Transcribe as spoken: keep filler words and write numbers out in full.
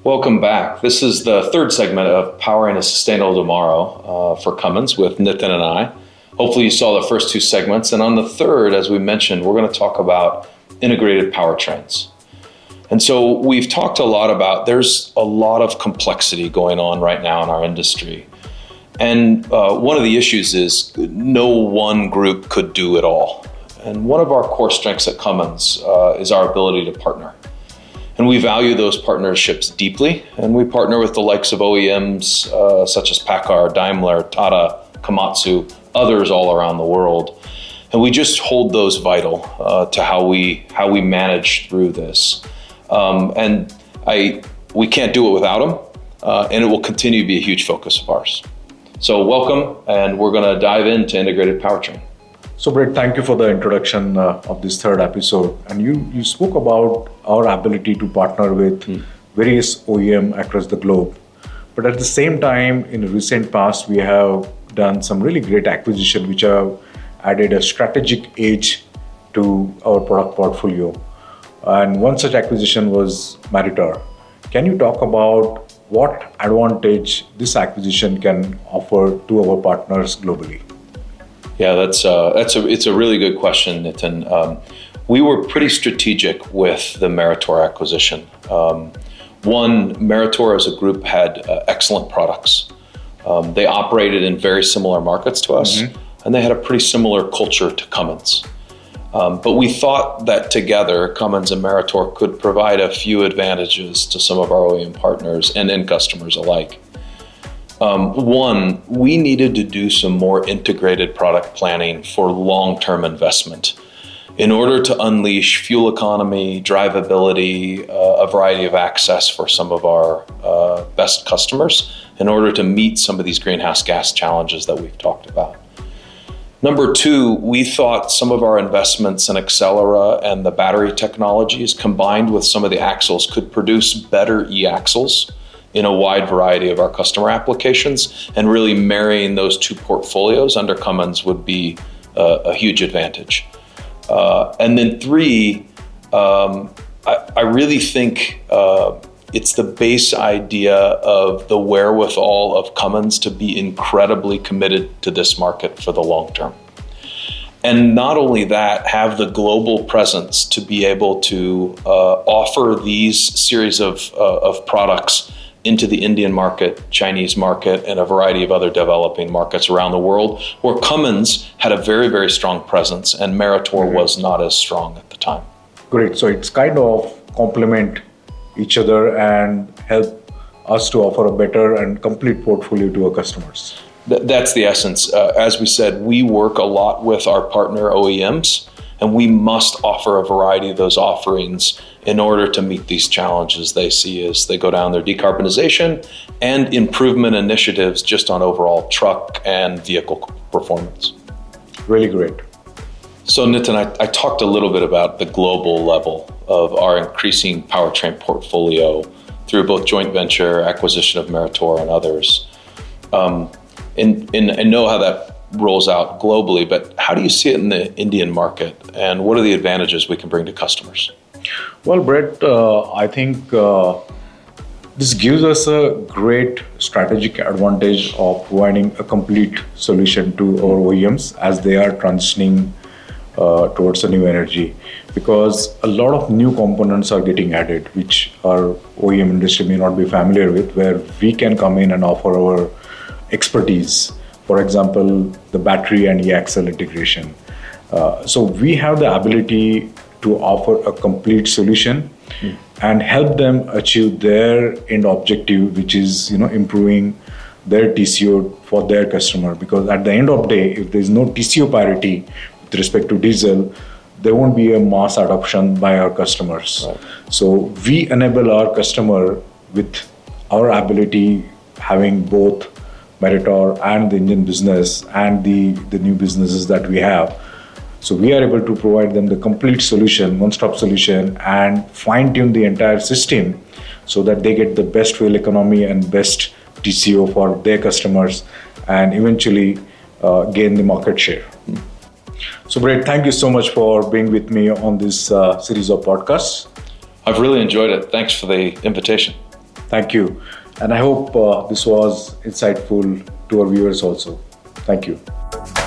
Welcome back. This is the third segment of Powering a Sustainable Tomorrow uh, for Cummins with Nitin and I. Hopefully you saw the first two segments. And on the third, as we mentioned, we're going to talk about integrated powertrains. And so we've talked a lot about, there's a lot of complexity going on right now in our industry. And uh, one of the issues is no one group could do it all. And one of our core strengths at Cummins uh, is our ability to partner. And we value those partnerships deeply, and we partner with the likes of O E Ms uh, such as PACCAR, Daimler, Tata, Komatsu, others all around the world. And we just hold those vital uh, to how we how we manage through this. Um, and I we can't do it without them, uh, and it will continue to be a huge focus of ours. So welcome, and we're going to dive into integrated powertrain. So Brett, thank you for the introduction uh, of this third episode. And you, you spoke about our ability to partner with mm. various O E M across the globe. But at the same time, in the recent past, we have done some really great acquisition which have added a strategic edge to our product portfolio. And one such acquisition was Meritor. Can you talk about what advantage this acquisition can offer to our partners globally? Yeah, that's uh, that's a it's a really good question, Nitin. Um, we were pretty strategic with the Meritor acquisition. Um, one, Meritor as a group had uh, excellent products. Um, they operated in very similar markets to us, mm-hmm. and they had a pretty similar culture to Cummins. Um, but we thought that together, Cummins and Meritor could provide a few advantages to some of our O E M partners and end customers alike. Um, one, we needed to do some more integrated product planning for long-term investment in order to unleash fuel economy, drivability, uh, a variety of access for some of our uh, best customers in order to meet some of these greenhouse gas challenges that we've talked about. Number two, we thought some of our investments in Accelera and the battery technologies combined with some of the axles could produce better e-axles in a wide variety of our customer applications, and really marrying those two portfolios under Cummins would be uh, a huge advantage. Uh, and then three, um, I, I really think uh, it's the base idea of the wherewithal of Cummins to be incredibly committed to this market for the long term. And not only that, have the global presence to be able to uh, offer these series of, uh, of products into the Indian market, Chinese market, and a variety of other developing markets around the world, where Cummins had a very, very strong presence and Meritor mm-hmm. was not as strong at the time. Great. So it's kind of complement each other and help us to offer a better and complete portfolio to our customers. Th- that's the essence. Uh, as we said, we work a lot with our partner O E Ms, and we must offer a variety of those offerings in order to meet these challenges they see as they go down their decarbonization and improvement initiatives just on overall truck and vehicle performance. Really great. So Nitin, I, I talked a little bit about the global level of our increasing powertrain portfolio through both joint venture, acquisition of Meritor and others. Um, and, and I know how that rolls out globally, but how do you see it in the Indian market, and what are the advantages we can bring to customers? Well, Brett, uh, I think uh, this gives us a great strategic advantage of providing a complete solution to our O E Ms as they are transitioning uh, towards a new energy, because a lot of new components are getting added, which our O E M industry may not be familiar with, where we can come in and offer our expertise. For example, the battery and e-axle integration. Uh, so we have the ability to offer a complete solution mm. and help them achieve their end objective, which is, you know, improving their T C O for their customer. Because at the end of the day, if there is no T C O parity with respect to diesel, there won't be a mass adoption by our customers. Right. So we enable our customer with our ability, having both Meritor and the Indian business and the, the new businesses that we have. So we are able to provide them the complete solution, one-stop solution, and fine-tune the entire system so that they get the best fuel economy and best T C O for their customers, and eventually uh, gain the market share. So Brett, thank you so much for being with me on this uh, series of podcasts. I've really enjoyed it. Thanks for the invitation. Thank you. And I hope uh, this was insightful to our viewers also. Thank you.